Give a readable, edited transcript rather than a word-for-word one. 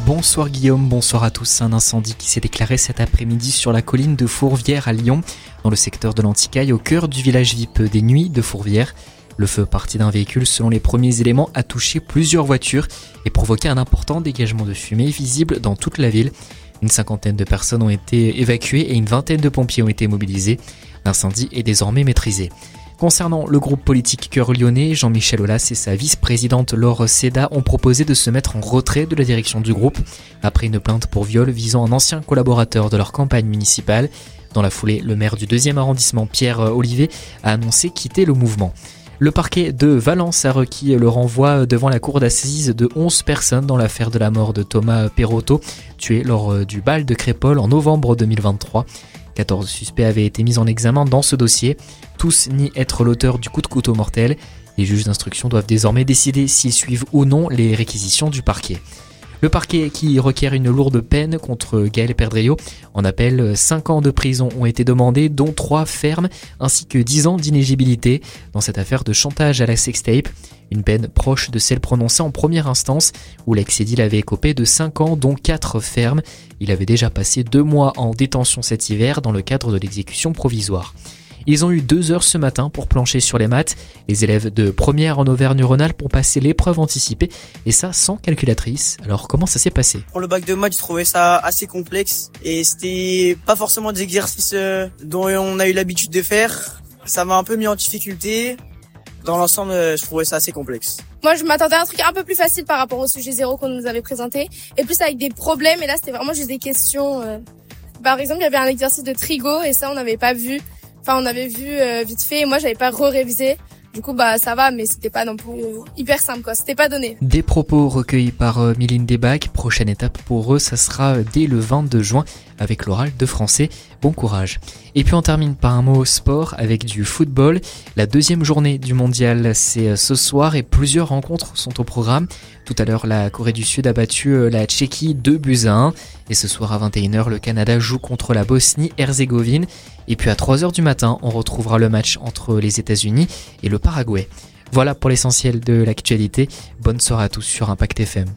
Bonsoir Guillaume, bonsoir à tous. Un incendie qui s'est déclaré cet après-midi sur la colline de Fourvière à Lyon, dans le secteur de l'Anticaille, au cœur du village VIP des Nuits de Fourvière. Le feu parti d'un véhicule, selon les premiers éléments, a touché plusieurs voitures et provoqué un important dégagement de fumée visible dans toute la ville. Une cinquantaine de personnes ont été évacuées et une vingtaine de pompiers ont été mobilisés. L'incendie est désormais maîtrisé. Concernant le groupe politique Cœur Lyonnais, Jean-Michel Aulas et sa vice-présidente Laure Seda ont proposé de se mettre en retrait de la direction du groupe après une plainte pour viol visant un ancien collaborateur de leur campagne municipale. Dans la foulée, le maire du 2e arrondissement, Pierre Olivier, a annoncé quitter le mouvement. Le parquet de Valence a requis le renvoi devant la cour d'assises de 11 personnes dans l'affaire de la mort de Thomas Perotto, tué lors du bal de Crépol en novembre 2023. 14 suspects avaient été mis en examen dans ce dossier. Tous nient être l'auteur du coup de couteau mortel. Les juges d'instruction doivent désormais décider s'ils suivent ou non les réquisitions du parquet. Le parquet qui requiert une lourde peine contre Gaël Perdriau. En appel, 5 ans de prison ont été demandés, dont 3 fermes, ainsi que 10 ans d'inéligibilité dans cette affaire de chantage à la sextape. Une peine proche de celle prononcée en première instance, où l'ex-édile avait écopé de 5 ans, dont 4 fermes. Il avait déjà passé 2 mois en détention cet hiver dans le cadre de l'exécution provisoire. Ils ont eu 2 heures ce matin pour plancher sur les maths. Les élèves de première en Auvergne-Rhône-Alpes ont passé l'épreuve anticipée, et ça sans calculatrice. Alors comment ça s'est passé ? Pour le bac de maths, je trouvais ça assez complexe et c'était pas forcément des exercices dont on a eu l'habitude de faire. Ça m'a un peu mis en difficulté. Dans l'ensemble, je trouvais ça assez complexe. Moi, je m'attendais à un truc un peu plus facile par rapport au sujet 0 qu'on nous avait présenté, et plus avec des problèmes. Et là, c'était vraiment juste des questions. Par exemple, il y avait un exercice de trigo et ça, on n'avait pas vu. Enfin, on avait vu vite fait. Et moi, j'avais pas révisé. Du coup, ça va, mais c'était pas non plus hyper simple, quoi. C'était pas donné. Des propos recueillis par Mylène Debac. Prochaine étape pour eux, ça sera dès le 22 juin avec l'oral de français. Bon courage. Et puis on termine par un mot sport avec du football. La 2e journée du mondial, c'est ce soir et plusieurs rencontres sont au programme. Tout à l'heure, la Corée du Sud a battu la Tchéquie 2-1. Et ce soir à 21h, le Canada joue contre la Bosnie-Herzégovine. Et puis à 3h du matin, on retrouvera le match entre les États-Unis et le Paraguay. Voilà pour l'essentiel de l'actualité. Bonne soirée à tous sur Impact FM.